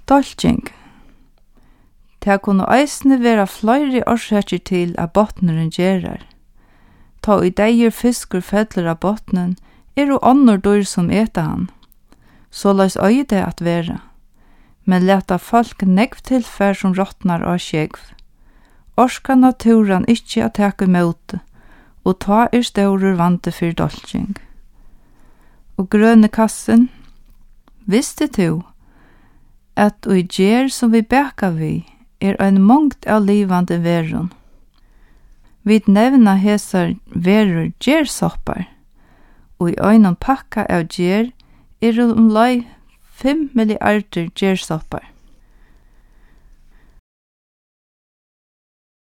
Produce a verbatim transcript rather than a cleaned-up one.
Dolking. Det kunne eisne vera flere årsaker til at botneren gerar. Ta i deir fiskur feller av botnen er og annor dyr som eta han. Så lais øye det at vera. Men leta folk negv tilfær som rottnar av skjegv. Orska naturen ikkje at teka imot, og ta er større vante for dolking. Og grønne kassen, visste du at og gjer som vi beka vi er ein mongt av livande verun. Vi nevna hesar verur gjersoppar, og i einum pakka av gjer er um lai fem milliarder gjersoppar.